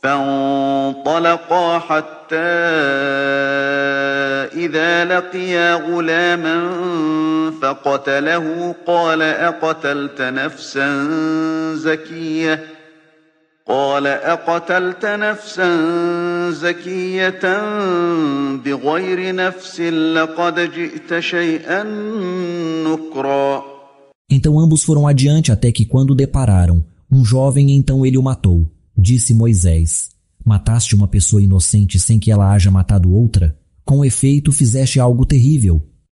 فانطلقا حتى إذا لقيا غلاما فقتله قال أقتلت نفسا زكية بغير نفس لقد جئت شيئا نكرا. Então ambos foram adiante até que, quando o depararam, um jovem, então ele o matou. Disse Moisés: Mataste uma pessoa inocente sem que ela haja matado outra? Com efeito, fizeste algo terrível.